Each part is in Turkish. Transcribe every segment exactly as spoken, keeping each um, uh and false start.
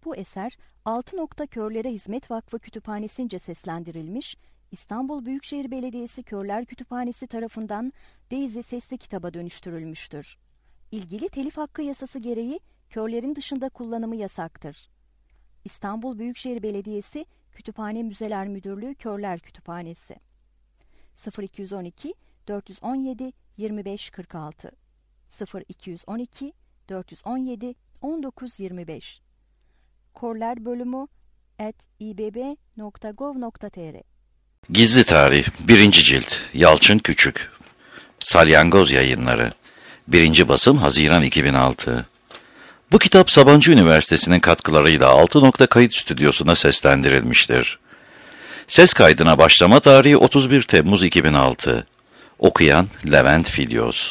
Bu eser Altı Nokta Körlere Hizmet Vakfı Kütüphanesi'nce seslendirilmiş, İstanbul Büyükşehir Belediyesi Körler Kütüphanesi tarafından Daisy sesli kitaba dönüştürülmüştür. İlgili telif hakkı yasası gereği körlerin dışında kullanımı yasaktır. İstanbul Büyükşehir Belediyesi Kütüphane Müzeler Müdürlüğü Körler Kütüphanesi sıfır iki on iki dört on yedi yirmi beş kırk altı sıfır iki on iki dört on yedi on dokuz yirmi beş Körler bölümü at i b b nokta gov nokta t r Gizli Tarih birinci Cilt Yalçın Küçük Salyangoz Yayınları birinci Basım Haziran iki bin altı Bu kitap Sabancı Üniversitesi'nin katkılarıyla Altı Nokta Kayıt Stüdyosu'na seslendirilmiştir. Ses kaydına başlama tarihi otuz bir Temmuz iki bin altı. Okuyan Levent Filyos.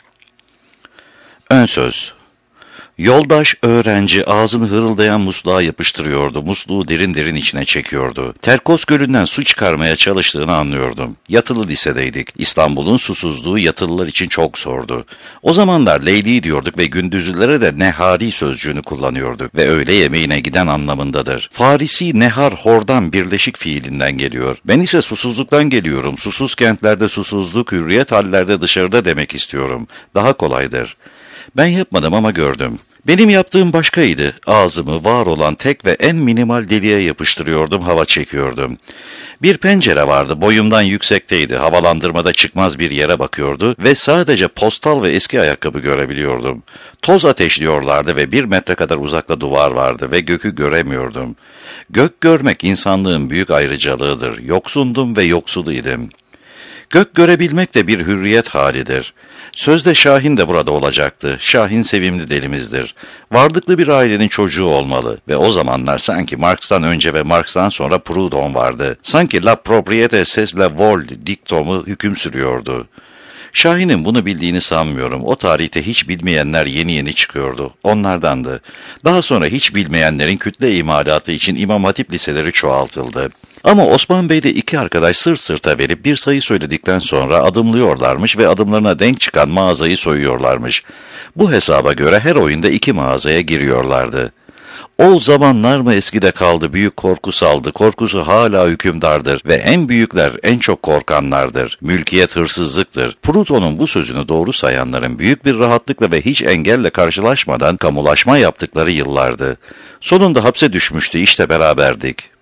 Ön söz. Yoldaş öğrenci ağzını hırıldayan musluğa yapıştırıyordu. Musluğu derin derin içine çekiyordu. Terkos Gölü'nden su çıkarmaya çalıştığını anlıyordum. Yatılı lisedeydik. İstanbul'un susuzluğu yatılılar için çok zordu. O zamanlar Leyli diyorduk ve gündüzlülere de nehari sözcüğünü kullanıyorduk ve öğle yemeğine giden anlamındadır. Farisi nehar hordan birleşik fiilinden geliyor. Ben ise susuzluktan geliyorum. Susuz kentlerde susuzluk, hürriyet hallerde dışarıda demek istiyorum. Daha kolaydır. Ben yapmadım ama gördüm. Benim yaptığım başkaydı. Ağzımı var olan tek ve en minimal deliğe yapıştırıyordum, hava çekiyordum. Bir pencere vardı, boyumdan yüksekteydi. Havalandırmada çıkmaz bir yere bakıyordu ve sadece postal ve eski ayakkabı görebiliyordum. Toz ateşliyorlardı ve bir metre kadar uzakta duvar vardı ve gökü göremiyordum. Gök görmek insanlığın büyük ayrıcalığıdır. Yoksundum ve yoksuluydım. Gök görebilmek de bir hürriyet halidir. Sözde Şahin de burada olacaktı. Şahin sevimli delimizdir. Varlıklı bir ailenin çocuğu olmalı ve o zamanlar sanki Marx'tan önce ve Marx'tan sonra Proudhon vardı. Sanki la propriété c'est la vol diktomu hüküm sürüyordu. Şahin'in bunu bildiğini sanmıyorum. O tarihte hiç bilmeyenler yeni yeni çıkıyordu. Onlardandı. Daha sonra hiç bilmeyenlerin kütle imalatı için İmam Hatip liseleri çoğaltıldı. Ama Osman Bey'de iki arkadaş sırt sırta verip bir sayı söyledikten sonra adımlıyorlarmış ve adımlarına denk çıkan mağazayı soyuyorlarmış. Bu hesaba göre her oyunda iki mağazaya giriyorlardı. O zamanlar mı eskide kaldı, büyük korku saldı, korkusu hala hükümdardır ve en büyükler en çok korkanlardır. Mülkiyet hırsızlıktır. Proudhon'un bu sözünü doğru sayanların büyük bir rahatlıkla ve hiç engelle karşılaşmadan kamulaşma yaptıkları yıllardı. Sonunda hapse düşmüştü, işte beraberdik.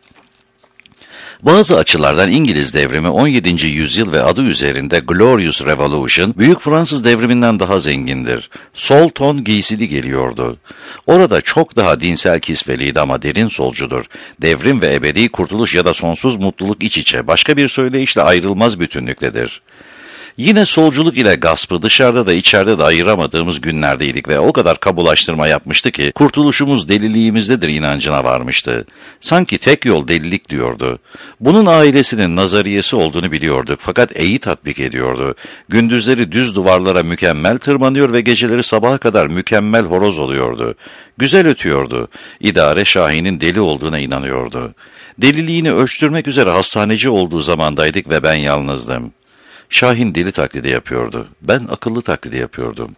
Bazı açılardan İngiliz devrimi on yedinci yüzyıl ve adı üzerinde Glorious Revolution, Büyük Fransız devriminden daha zengindir. Sol ton giysili geliyordu. Orada çok daha dinsel kisveliydi ama derin solcudur. Devrim ve ebedi kurtuluş ya da sonsuz mutluluk iç içe, başka bir söyleyişle ayrılmaz bütünlüktedir. Yine solculuk ile gaspı dışarıda da içeride de ayıramadığımız günlerdeydik ve o kadar kabulaştırma yapmıştı ki kurtuluşumuz deliliğimizdedir inancına varmıştı. Sanki tek yol delilik diyordu. Bunun ailesinin nazariyesi olduğunu biliyorduk fakat iyi tatbik ediyordu. Gündüzleri düz duvarlara mükemmel tırmanıyor ve geceleri sabaha kadar mükemmel horoz oluyordu. Güzel ötüyordu. İdare Şahin'in deli olduğuna inanıyordu. Deliliğini ölçtürmek üzere hastaneci olduğu zamandaydık ve ben yalnızdım. Şahin deli taklidi yapıyordu. Ben akıllı taklidi yapıyordum.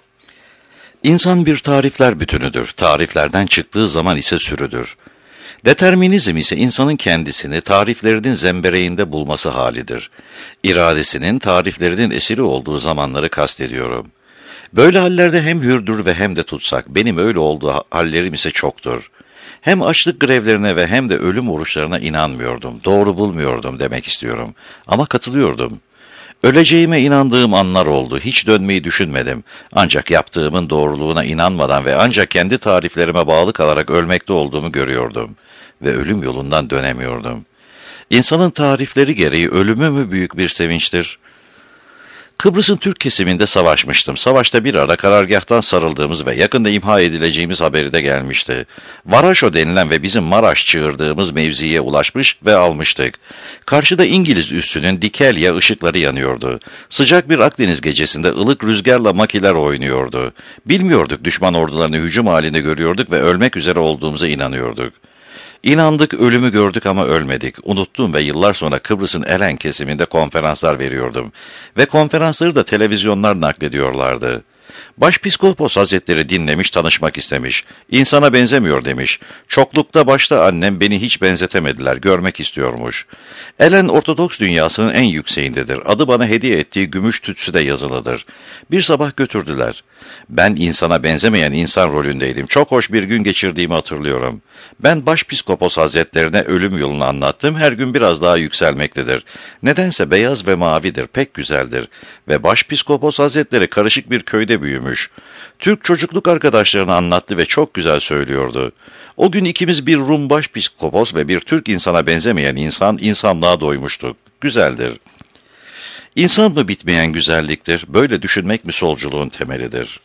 İnsan bir tarifler bütünüdür. Tariflerden çıktığı zaman ise sürüdür. Determinizm ise insanın kendisini tariflerinin zembereğinde bulması halidir. İradesinin tariflerinin esiri olduğu zamanları kastediyorum. Böyle hallerde hem hürdür ve hem de tutsak. Benim öyle olduğu hallerim ise çoktur. Hem açlık grevlerine ve hem de ölüm oruçlarına inanmıyordum. Doğru bulmuyordum demek istiyorum. Ama katılıyordum. Öleceğime inandığım anlar oldu. Hiç dönmeyi düşünmedim. Ancak yaptığımın doğruluğuna inanmadan ve ancak kendi tariflerime bağlı kalarak ölmekte olduğumu görüyordum. Ve ölüm yolundan dönemiyordum. İnsanın tarifleri gereği ölümü mü büyük bir sevinçtir? Kıbrıs'ın Türk kesiminde savaşmıştım. Savaşta bir ara karargâhtan sarıldığımız ve yakında imha edileceğimiz haberi de gelmişti. Varaşo denilen ve bizim Maraş çığırdığımız mevziye ulaşmış ve almıştık. Karşıda İngiliz üssünün Dikelya ışıkları yanıyordu. Sıcak bir Akdeniz gecesinde ılık rüzgarla makiler oynuyordu. Bilmiyorduk, düşman ordularını hücum halinde görüyorduk ve ölmek üzere olduğumuza inanıyorduk. İnandık, ölümü gördük ama ölmedik. Unuttum ve yıllar sonra Kıbrıs'ın Elen kesiminde konferanslar veriyordum. Ve konferansları da televizyonlar naklediyorlardı. Başpiskopos Hazretleri dinlemiş, tanışmak istemiş. İnsana benzemiyor demiş. Çoklukta başta annem beni hiç benzetemediler, görmek istiyormuş. Elen Ortodoks dünyasının en yükseğindedir. Adı bana hediye ettiği gümüş tütsü de yazılıdır. Bir sabah götürdüler. Ben insana benzemeyen insan rolündeydim. Çok hoş bir gün geçirdiğimi hatırlıyorum. Ben Başpiskopos Hazretlerine ölüm yolunu anlattım. Her gün biraz daha yükselmektedir. Nedense beyaz ve mavidir, pek güzeldir. Ve Başpiskopos Hazretleri karışık bir köyde büyümüş. Türk çocukluk arkadaşlarını anlattı ve çok güzel söylüyordu. O gün ikimiz bir Rum başpiskopos ve bir Türk insana benzemeyen insan, insanlığa doymuştuk. Güzeldir. İnsan mı bitmeyen güzelliktir? Böyle düşünmek mi solculuğun temelidir?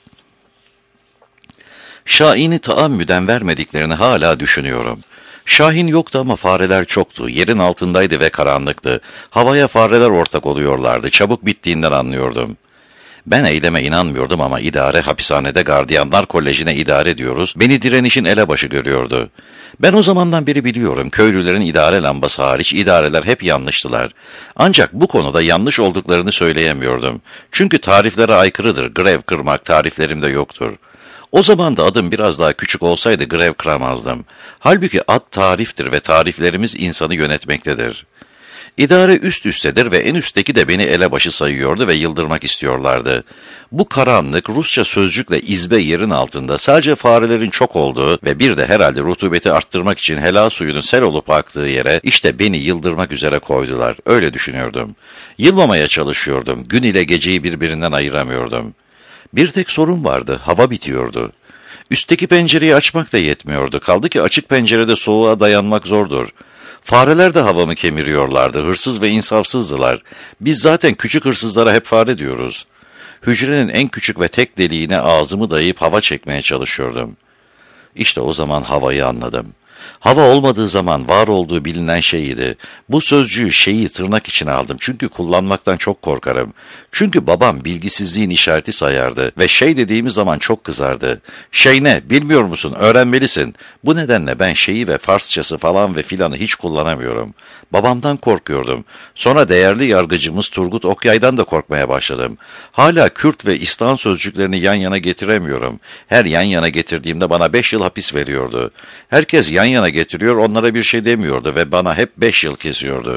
Şahin'i taammüden vermediklerini hala düşünüyorum. Şahin yoktu ama fareler çoktu. Yerin altındaydı ve karanlıktı. Havaya fareler ortak oluyorlardı. Çabuk bittiğinden anlıyordum. Ben eyleme inanmıyordum ama idare, hapishanede gardiyanlar kolejine idare diyoruz. Beni direnişin elebaşı görüyordu. Ben o zamandan beri biliyorum, köylülerin idare lambası hariç idareler hep yanlıştılar. Ancak bu konuda yanlış olduklarını söyleyemiyordum. Çünkü tariflere aykırıdır, grev kırmak tariflerimde yoktur. O zaman da adım biraz daha küçük olsaydı grev kıramazdım. Halbuki ad tariftir ve tariflerimiz insanı yönetmektedir. İdare üst üstedir ve en üstteki de beni elebaşı sayıyordu ve yıldırmak istiyorlardı. Bu karanlık Rusça sözcükle izbe yerin altında sadece farelerin çok olduğu ve bir de herhalde rutubeti arttırmak için helal suyunun sel olup aktığı yere işte beni yıldırmak üzere koydular. Öyle düşünüyordum. Yılmamaya çalışıyordum. Gün ile geceyi birbirinden ayıramıyordum. Bir tek sorun vardı. Hava bitiyordu. Üstteki pencereyi açmak da yetmiyordu. Kaldı ki açık pencerede soğuğa dayanmak zordur. Fareler de havamı kemiriyorlardı. Hırsız ve insafsızdılar. Biz zaten küçük hırsızlara hep fare diyoruz. Hücrenin en küçük ve tek deliğine ağzımı dayayıp hava çekmeye çalışıyordum. İşte o zaman havayı anladım. Hava olmadığı zaman var olduğu bilinen şeyiydi. Bu sözcüğü şeyi tırnak içine aldım. Çünkü kullanmaktan çok korkarım. Çünkü babam bilgisizliğin işareti sayardı ve şey dediğimiz zaman çok kızardı. Şey ne? Bilmiyor musun? Öğrenmelisin. Bu nedenle ben şeyi ve Farsçası falan ve filanı hiç kullanamıyorum. Babamdan korkuyordum. Sonra değerli yargıcımız Turgut Okyay'dan da korkmaya başladım. Hala Kürt ve İslam sözcüklerini yan yana getiremiyorum. Her yan yana getirdiğimde bana beş yıl hapis veriyordu. Herkes yan yana getiriyor, onlara bir şey demiyordu ve bana hep beş yıl kesiyordu.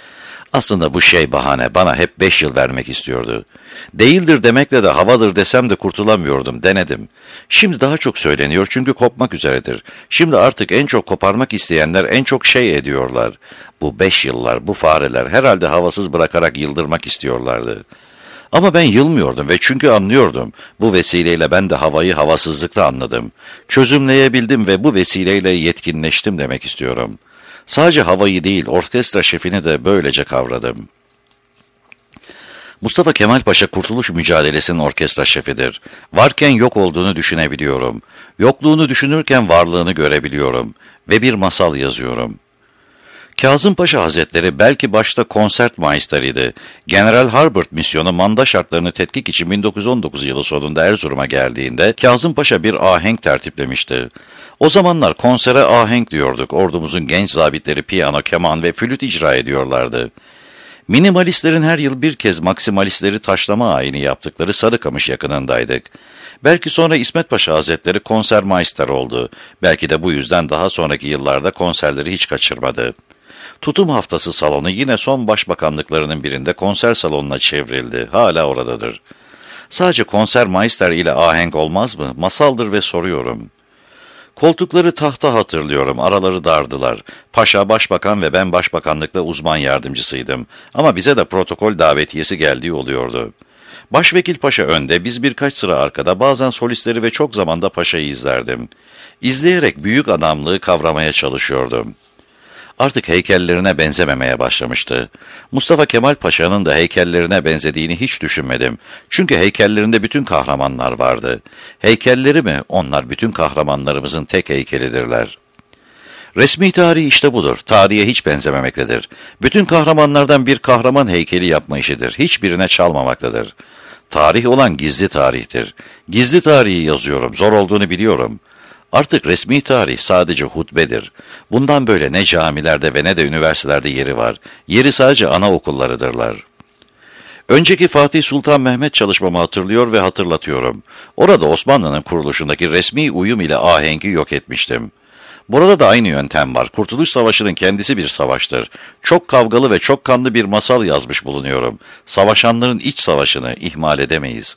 Aslında bu şey bahane, bana hep beş yıl vermek istiyordu. Değildir demekle de havadır desem de kurtulamıyordum, denedim. Şimdi daha çok söyleniyor çünkü kopmak üzeredir. Şimdi artık en çok koparmak isteyenler en çok şey ediyorlar. Bu beş yıllar, bu fareler herhalde havasız bırakarak yıldırmak istiyorlardı. Ama ben yılmıyordum ve çünkü anlıyordum. Bu vesileyle ben de havayı havasızlıkla anladım. Çözümleyebildim ve bu vesileyle yetkinleştim demek istiyorum. Sadece havayı değil, orkestra şefini de böylece kavradım. Mustafa Kemal Paşa Kurtuluş Mücadelesi'nin orkestra şefidir. Varken yok olduğunu düşünebiliyorum. Yokluğunu düşünürken varlığını görebiliyorum. Ve bir masal yazıyorum. Kazım Paşa Hazretleri belki başta konsertmeisteriydi. General Harbert misyonu manda şartlarını tetkik için bin dokuz yüz on dokuz yılı sonunda Erzurum'a geldiğinde Kazım Paşa bir ahenk tertiplemişti. O zamanlar konsere ahenk diyorduk. Ordumuzun genç zabitleri piyano, keman ve flüt icra ediyorlardı. Minimalistlerin her yıl bir kez maksimalistleri taşlama ayini yaptıkları Sarıkamış yakınındaydık. Belki sonra İsmet Paşa Hazretleri konsermeister oldu. Belki de bu yüzden daha sonraki yıllarda konserleri hiç kaçırmadı. Tutum haftası salonu yine son başbakanlıklarının birinde konser salonuna çevrildi. Hala oradadır. Sadece konsermeister ile ahenk olmaz mı? Masaldır ve soruyorum. Koltukları tahta hatırlıyorum, araları dardılar. Paşa başbakan ve ben başbakanlıkta uzman yardımcısıydım. Ama bize de protokol davetiyesi geldiği oluyordu. Başvekil Paşa önde, biz birkaç sıra arkada, bazen solistleri ve çok zamanda Paşa'yı izlerdim. İzleyerek büyük adamlığı kavramaya çalışıyordum. Artık heykellerine benzememeye başlamıştı. Mustafa Kemal Paşa'nın da heykellerine benzediğini hiç düşünmedim. Çünkü heykellerinde bütün kahramanlar vardı. Heykelleri mi? Onlar bütün kahramanlarımızın tek heykelidirler. Resmi tarih işte budur. Tarihe hiç benzememektedir. Bütün kahramanlardan bir kahraman heykeli yapma işidir. Hiçbirine çalmamaktadır. Tarih olan gizli tarihtir. Gizli tarihi yazıyorum. Zor olduğunu biliyorum. Artık resmi tarih sadece hutbedir. Bundan böyle ne camilerde ve ne de üniversitelerde yeri var. Yeri sadece anaokullarıdırlar. Önceki Fatih Sultan Mehmet çalışmamı hatırlıyor ve hatırlatıyorum. Orada Osmanlı'nın kuruluşundaki resmi uyum ile ahengi yok etmiştim. Burada da aynı yöntem var. Kurtuluş Savaşı'nın kendisi bir savaştır. Çok kavgalı ve çok kanlı bir masal yazmış bulunuyorum. Savaşanların iç savaşını ihmal edemeyiz.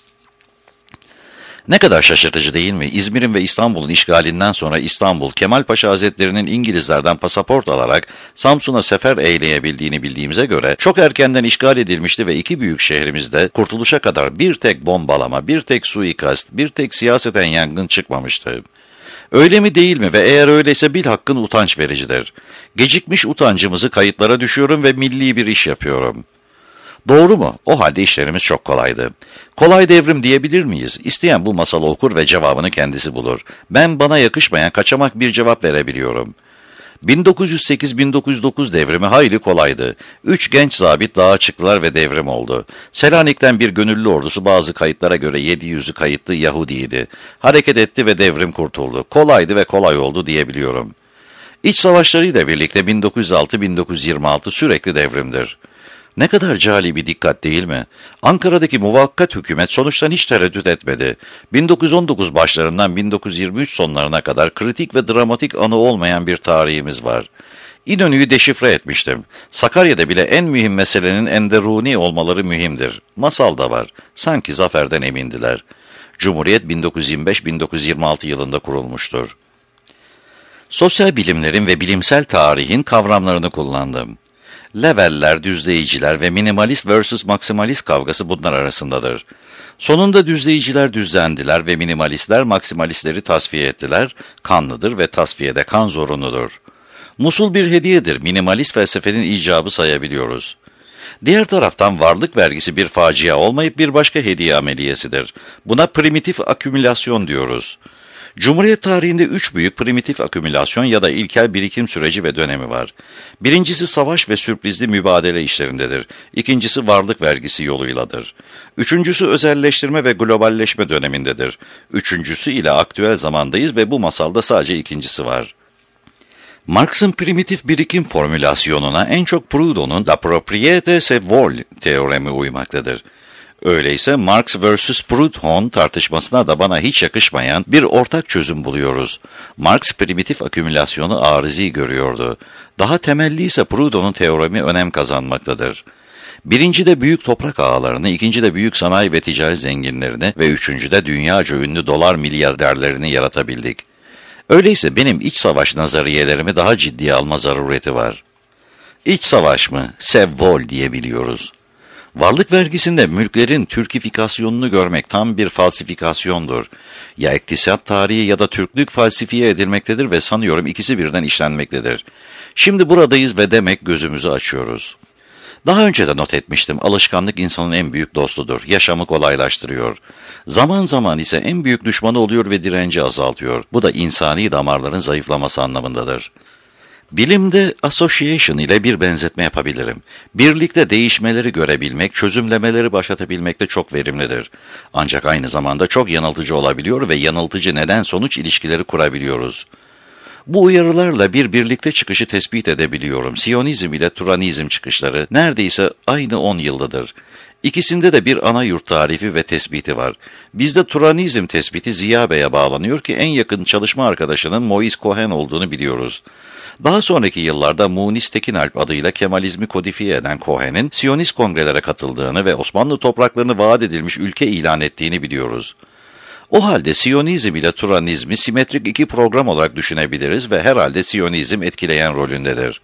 Ne kadar şaşırtıcı değil mi? İzmir'in ve İstanbul'un işgalinden sonra İstanbul, Kemal Paşa Hazretleri'nin İngilizlerden pasaport alarak Samsun'a sefer eyleyebildiğini bildiğimize göre çok erkenden işgal edilmişti ve iki büyük şehrimizde kurtuluşa kadar bir tek bombalama, bir tek suikast, bir tek siyaseten yangın çıkmamıştı. Öyle mi değil mi ve eğer öyleyse bilhakkın utanç vericidir. Gecikmiş utancımızı kayıtlara düşüyorum ve milli bir iş yapıyorum. Doğru mu? O halde işlerimiz çok kolaydı. Kolay devrim diyebilir miyiz? İsteyen bu masalı okur ve cevabını kendisi bulur. Ben bana yakışmayan kaçamak bir cevap verebiliyorum. bin dokuz yüz sekiz bin dokuz yüz dokuz devrimi hayli kolaydı. Üç genç zabit dağa çıktılar ve devrim oldu. Selanik'ten bir gönüllü ordusu bazı kayıtlara göre yedi yüzü kayıtlı Yahudiydi. Hareket etti ve devrim kurtuldu. Kolaydı ve kolay oldu diyebiliyorum. İç savaşlarıyla birlikte bin dokuz yüz altı bin dokuz yüz yirmi altı sürekli devrimdir. Ne kadar cali bir dikkat değil mi? Ankara'daki muvakkat hükümet sonuçtan hiç tereddüt etmedi. bin dokuz yüz on dokuz başlarından bin dokuz yüz yirmi üç sonlarına kadar kritik ve dramatik anı olmayan bir tarihimiz var. İnönü'yü deşifre etmiştim. Sakarya'da bile en mühim meselenin enderuni olmaları mühimdir. Masal da var. Sanki zaferden emindiler. Cumhuriyet bin dokuz yüz yirmi beş bin dokuz yüz yirmi altı yılında kurulmuştur. Sosyal bilimlerin ve bilimsel tarihin kavramlarını kullandım. Leveller, düzleyiciler ve minimalist versus maksimalist kavgası bunlar arasındadır. Sonunda düzleyiciler düzlendiler ve minimalistler maksimalistleri tasfiye ettiler. Kanlıdır ve tasfiyede kan zorunludur. Musul bir hediyedir. Minimalist felsefenin icabı sayabiliyoruz. Diğer taraftan varlık vergisi bir facia olmayıp bir başka hediye ameliyesidir. Buna primitif akümülasyon diyoruz. Cumhuriyet tarihinde üç büyük primitif akümülasyon ya da ilkel birikim süreci ve dönemi var. Birincisi savaş ve sürprizli mübadele işlerindedir. İkincisi varlık vergisi yoluyladır. Üçüncüsü özelleştirme ve globalleşme dönemindedir. Üçüncüsü ile aktüel zamandayız ve bu masalda sadece ikincisi var. Marx'ın primitif birikim formülasyonuna en çok Proudhon'un La propriété c'est vol teoremi uymaktadır. Öyleyse Marx versus Proudhon tartışmasına da bana hiç yakışmayan bir ortak çözüm buluyoruz. Marx primitif akümülasyonu arizi görüyordu. Daha temelli ise Proudhon'un teoremi önem kazanmaktadır. Birinci de büyük toprak ağalarını, ikinci de büyük sanayi ve ticaret zenginlerini ve üçüncü de dünyaca ünlü dolar milyarderlerini yaratabildik. Öyleyse benim iç savaş nazariyelerimi daha ciddiye alma zarureti var. İç savaş mı? Sevvol diyebiliyoruz. Varlık vergisinde mülklerin türkifikasyonunu görmek tam bir falsifikasyondur. Ya iktisat tarihi ya da Türklük falsifiye edilmektedir ve sanıyorum ikisi birden işlenmektedir. Şimdi buradayız ve demek gözümüzü açıyoruz. Daha önce de not etmiştim, alışkanlık insanın en büyük dostudur, yaşamı kolaylaştırıyor. Zaman zaman ise en büyük düşmanı oluyor ve direnci azaltıyor. Bu da insani damarların zayıflaması anlamındadır. Bilimde association ile bir benzetme yapabilirim. Birlikte değişmeleri görebilmek, çözümlemeleri başlatabilmek de çok verimlidir. Ancak aynı zamanda çok yanıltıcı olabiliyor ve yanıltıcı neden-sonuç ilişkileri kurabiliyoruz. Bu uyarılarla bir birlikte çıkışı tespit edebiliyorum. Siyonizm ile Turanizm çıkışları neredeyse aynı on yıldadır. İkisinde de bir ana yurt tarifi ve tespiti var. Bizde Turanizm tespiti Ziya Bey'e bağlanıyor ki en yakın çalışma arkadaşının Moïse Cohen olduğunu biliyoruz. Daha sonraki yıllarda Munis Tekinalp adıyla Kemalizmi kodifiye eden Cohen'in Siyonist kongrelere katıldığını ve Osmanlı topraklarını vaat edilmiş ülke ilan ettiğini biliyoruz. O halde Siyonizm ile Turanizmi simetrik iki program olarak düşünebiliriz ve herhalde Siyonizm etkileyen rolündedir.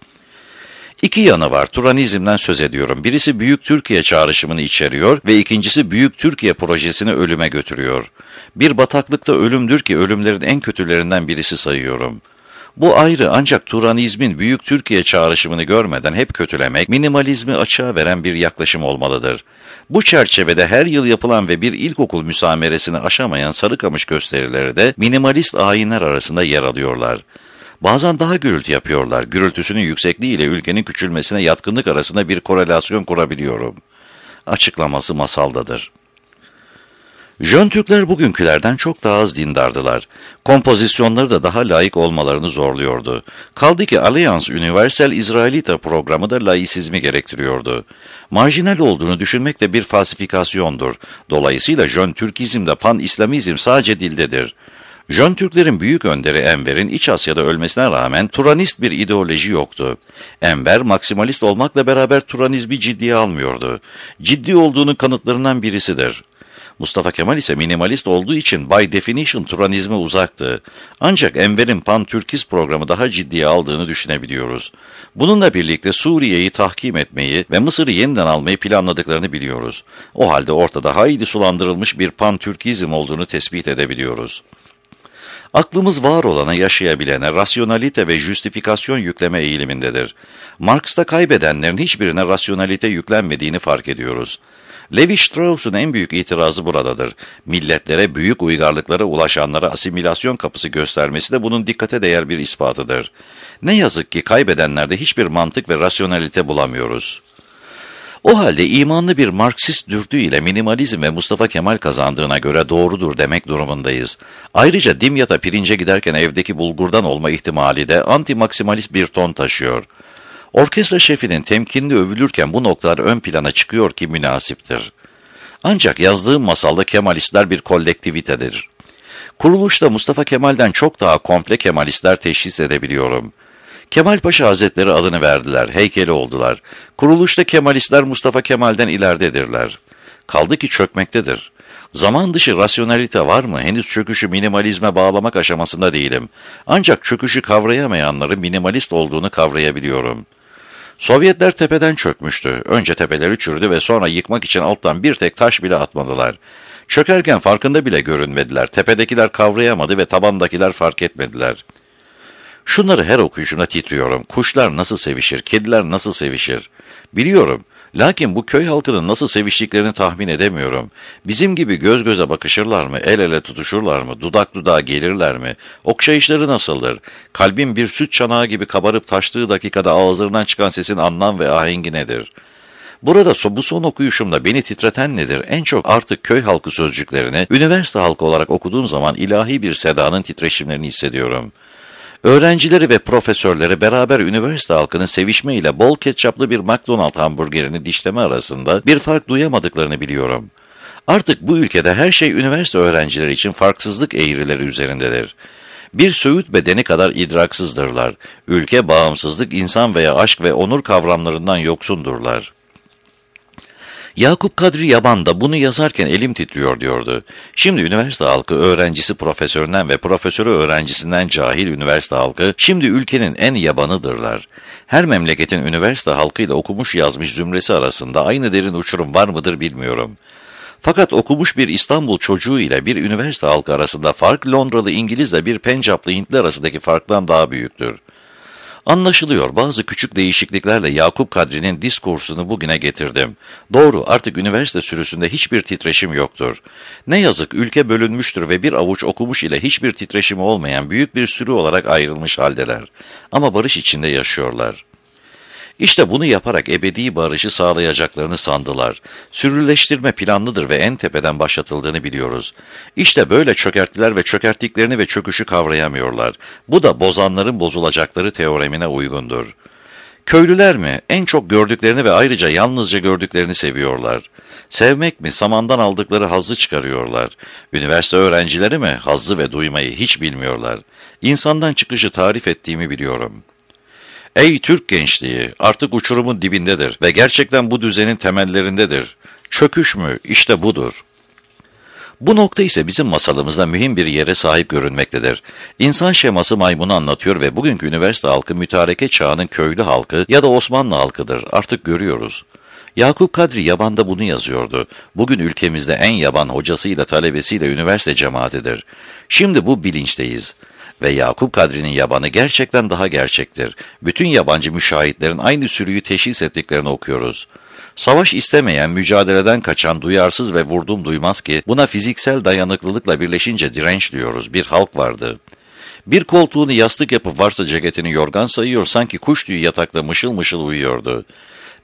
İki yanı var. Turanizmden söz ediyorum. Birisi Büyük Türkiye çağrışımını içeriyor ve ikincisi Büyük Türkiye projesini ölüme götürüyor. Bir bataklıkta ölümdür ki ölümlerin en kötülerinden birisi sayıyorum. Bu ayrı, ancak Turanizmin Büyük Türkiye çağrışımını görmeden hep kötülemek, minimalizmi açığa veren bir yaklaşım olmalıdır. Bu çerçevede her yıl yapılan ve bir ilkokul müsameresini aşamayan Sarıkamış gösterileri de minimalist ayinler arasında yer alıyorlar. Bazen daha gürültü yapıyorlar. Gürültüsünün yüksekliği ile ülkenin küçülmesine yatkınlık arasında bir korelasyon kurabiliyorum. Açıklaması masaldadır. Jön Türkler bugünkülerden çok daha az dindardılar. Kompozisyonları da daha laik olmalarını zorluyordu. Kaldı ki Alliance Universelle Israelita programı da laisizmi gerektiriyordu. Marjinal olduğunu düşünmek de bir falsifikasyondur. Dolayısıyla Jön Türkizmde pan-İslamizm sadece dildedir. Jön Türklerin büyük önderi Enver'in İç Asya'da ölmesine rağmen Turanist bir ideoloji yoktu. Enver, maksimalist olmakla beraber Turanizmi ciddiye almıyordu. Ciddi olduğunun kanıtlarından birisidir. Mustafa Kemal ise minimalist olduğu için by definition Turanizme uzaktı. Ancak Enver'in pan-Türkist programı daha ciddiye aldığını düşünebiliyoruz. Bununla birlikte Suriye'yi tahkim etmeyi ve Mısır'ı yeniden almayı planladıklarını biliyoruz. O halde ortada hayli sulandırılmış bir pan-Türkizm olduğunu tespit edebiliyoruz. Aklımız var olana, yaşayabilene, rasyonalite ve justifikasyon yükleme eğilimindedir. Marx'ta kaybedenlerin hiçbirine rasyonalite yüklenmediğini fark ediyoruz. Levi Strauss'un en büyük itirazı buradadır. Milletlere, büyük uygarlıklara ulaşanlara asimilasyon kapısı göstermesi de bunun dikkate değer bir ispatıdır. Ne yazık ki kaybedenlerde hiçbir mantık ve rasyonalite bulamıyoruz. O halde imanlı bir Marksist dürtü ile minimalizm ve Mustafa Kemal kazandığına göre doğrudur demek durumundayız. Ayrıca Dimyat'a pirince giderken evdeki bulgurdan olma ihtimali de anti-maksimalist bir ton taşıyor. Orkestra şefinin temkinli övülürken bu noktalar ön plana çıkıyor ki münasiptir. Ancak yazdığım masalda Kemalistler bir kolektivitedir. Kuruluşta Mustafa Kemal'den çok daha komple Kemalistler teşhis edebiliyorum. Kemal Paşa Hazretleri adını verdiler, heykeli oldular. Kuruluşta Kemalistler Mustafa Kemal'den ileridedirler. Kaldı ki çökmektedir. Zaman dışı rasyonalite var mı? Henüz çöküşü minimalizme bağlamak aşamasında değilim. Ancak çöküşü kavrayamayanları minimalist olduğunu kavrayabiliyorum. Sovyetler tepeden çökmüştü. Önce tepeleri çürüdü ve sonra yıkmak için alttan bir tek taş bile atmadılar. Çökerken farkında bile görünmediler. Tepedekiler kavrayamadı ve tabandakiler fark etmediler. Şunları her okuyuşumda titriyorum. Kuşlar nasıl sevişir, kediler nasıl sevişir? Biliyorum. Lakin bu köy halkının nasıl seviştiklerini tahmin edemiyorum. Bizim gibi göz göze bakışırlar mı, el ele tutuşurlar mı, dudak dudağa gelirler mi? Okşayışları nasıldır? Kalbin bir süt çanağı gibi kabarıp taştığı dakikada ağızlarından çıkan sesin anlam ve ahengi nedir? Burada bu son okuyuşumda beni titreten nedir? En çok artık köy halkı sözcüklerini üniversite halkı olarak okuduğum zaman ilahi bir sedanın titreşimlerini hissediyorum. Öğrencileri ve profesörleri beraber üniversite halkının sevişme ile bol ketçaplı bir McDonald hamburgerini dişleme arasında bir fark duyamadıklarını biliyorum. Artık bu ülkede her şey üniversite öğrencileri için farksızlık eğrileri üzerindedir. Bir söğüt bedeni kadar idraksızdırlar. Ülke, bağımsızlık, insan veya aşk ve onur kavramlarından yoksundurlar. Yakup Kadri Yaban da bunu yazarken elim titriyor diyordu. Şimdi üniversite halkı öğrencisi profesöründen ve profesörü öğrencisinden cahil üniversite halkı şimdi ülkenin en yabanıdırlar. Her memleketin üniversite halkıyla okumuş yazmış zümresi arasında aynı derin uçurum var mıdır bilmiyorum. Fakat okumuş bir İstanbul çocuğu ile bir üniversite halkı arasında fark Londralı İngilizle bir Pencaplı Hintli arasındaki farktan daha büyüktür. Anlaşılıyor, bazı küçük değişikliklerle Yakup Kadri'nin diskursunu bugüne getirdim. Doğru, artık üniversite sürüsünde hiçbir titreşim yoktur. Ne yazık ülke bölünmüştür ve bir avuç okumuş ile hiçbir titreşimi olmayan büyük bir sürü olarak ayrılmış haldeler. Ama barış içinde yaşıyorlar. İşte bunu yaparak ebedi barışı sağlayacaklarını sandılar. Sürüleştirme planlıdır ve en tepeden başlatıldığını biliyoruz. İşte böyle çökerttiler ve çökerttiklerini ve çöküşü kavrayamıyorlar. Bu da bozanların bozulacakları teoremine uygundur. Köylüler mi? En çok gördüklerini ve ayrıca yalnızca gördüklerini seviyorlar. Sevmek mi? Samandan aldıkları hazzı çıkarıyorlar. Üniversite öğrencileri mi? Hazzı ve duymayı hiç bilmiyorlar. İnsandan çıkışı tarif ettiğimi biliyorum. Ey Türk gençliği, artık uçurumun dibindedir ve gerçekten bu düzenin temellerindedir. Çöküş mü? İşte budur. Bu nokta ise bizim masalımızda mühim bir yere sahip görünmektedir. İnsan şeması maymunu anlatıyor ve bugünkü üniversite halkı mütareke çağının köylü halkı ya da Osmanlı halkıdır. Artık görüyoruz. Yakup Kadri Yaban da bunu yazıyordu. Bugün ülkemizde en yaban hocasıyla talebesiyle üniversite cemaatidir. Şimdi bu bilinçteyiz. Ve Yakup Kadri'nin yabanı gerçekten daha gerçektir. Bütün yabancı müşahitlerin aynı sürüyü teşhis ettiklerini okuyoruz. Savaş istemeyen, mücadeleden kaçan, duyarsız ve vurdum duymaz ki buna fiziksel dayanıklılıkla birleşince direnç diyoruz. Bir halk vardı. Bir koltuğunu yastık yapıp varsa ceketini yorgan sayıyor, sanki kuş tüyü yatakta mışıl mışıl uyuyordu.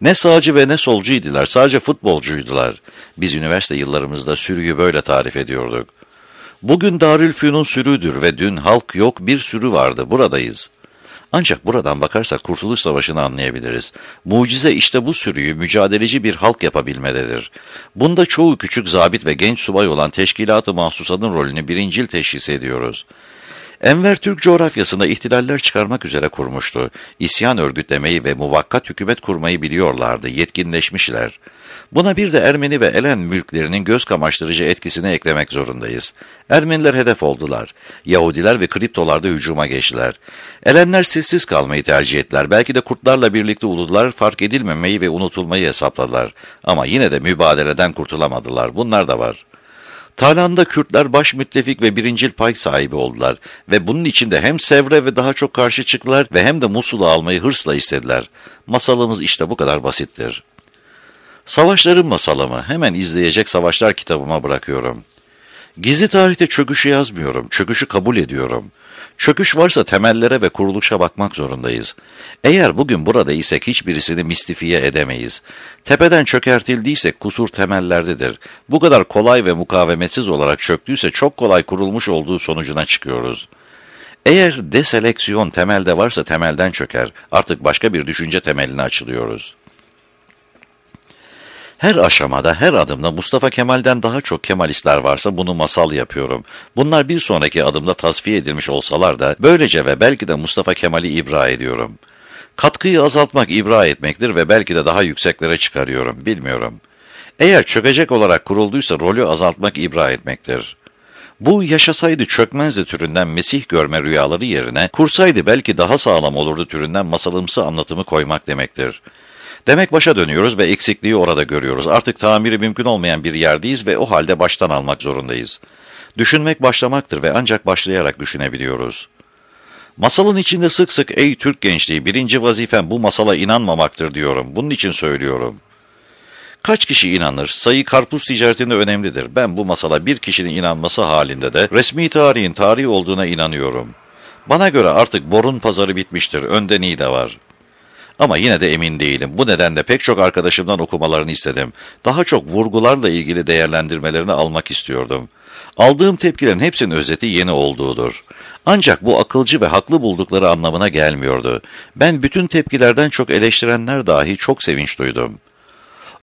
Ne sağcı ve ne solcuydular, sadece futbolcuydular. Biz üniversite yıllarımızda sürüyü böyle tarif ediyorduk. Bugün Darülfünun sürüdür ve dün halk yok bir sürü vardı, buradayız. Ancak buradan bakarsak Kurtuluş Savaşı'nı anlayabiliriz. Mucize işte bu sürüyü mücadeleci bir halk yapabilmededir. Bunda çoğu küçük zabit ve genç subay olan Teşkilat-ı Mahsusa'nın rolünü birincil teşhis ediyoruz. Enver Türk coğrafyasında ihtilaller çıkarmak üzere kurmuştu. İsyan örgütlemeyi ve muvakkat hükümet kurmayı biliyorlardı, yetkinleşmişler. Buna bir de Ermeni ve Elen mülklerinin göz kamaştırıcı etkisini eklemek zorundayız. Ermeniler hedef oldular. Yahudiler ve kriptolarda hücuma geçtiler. Elenler sessiz kalmayı tercih ettiler. Belki de kurtlarla birlikte uludular, fark edilmemeyi ve unutulmayı hesapladılar. Ama yine de mübadeleden kurtulamadılar. Bunlar da var. Talan'da Kürtler baş müttefik ve birincil pay sahibi oldular ve bunun içinde hem Sevr'e ve daha çok karşı çıktılar ve hem de Musul'u almayı hırsla istediler. Masalımız işte bu kadar basittir. Savaşların masalımı hemen izleyecek savaşlar kitabıma bırakıyorum. Gizli tarihte çöküşü yazmıyorum, çöküşü kabul ediyorum. Çöküş varsa temellere ve kuruluşa bakmak zorundayız. Eğer bugün burada isek hiçbirisini mistifiye edemeyiz. Tepeden çökertildiysek kusur temellerdedir. Bu kadar kolay ve mukavemetsiz olarak çöktüyse çok kolay kurulmuş olduğu sonucuna çıkıyoruz. Eğer deseleksiyon temelde varsa temelden çöker. Artık başka bir düşünce temeline açılıyoruz. Her aşamada, her adımda Mustafa Kemal'den daha çok Kemalistler varsa bunu masal yapıyorum. Bunlar bir sonraki adımda tasfiye edilmiş olsalar da böylece ve belki de Mustafa Kemal'i ibra ediyorum. Katkıyı azaltmak ibra etmektir ve belki de daha yükseklere çıkarıyorum, bilmiyorum. Eğer çökecek olarak kurulduysa rolü azaltmak ibra etmektir. Bu yaşasaydı çökmezdi türünden Mesih görme rüyaları yerine kursaydı belki daha sağlam olurdu türünden masalımsı anlatımı koymak demektir. Demek başa dönüyoruz ve eksikliği orada görüyoruz. Artık tamiri mümkün olmayan bir yerdeyiz ve o halde baştan almak zorundayız. Düşünmek başlamaktır ve ancak başlayarak düşünebiliyoruz. Masalın içinde sık sık ey Türk gençliği birinci vazifen bu masala inanmamaktır diyorum. Bunun için söylüyorum. Kaç kişi inanır? Sayı karpuz ticaretinde önemlidir. Ben bu masala bir kişinin inanması halinde de resmi tarihin tarih olduğuna inanıyorum. Bana göre artık borun pazarı bitmiştir. Önde Nida var. Ama yine de emin değilim. Bu nedenle pek çok arkadaşımdan okumalarını istedim. Daha çok vurgularla ilgili değerlendirmelerini almak istiyordum. Aldığım tepkilerin hepsinin özeti yeni olduğudur. Ancak bu akılcı ve haklı buldukları anlamına gelmiyordu. Ben bütün tepkilerden çok eleştirenler dahi çok sevinç duydum.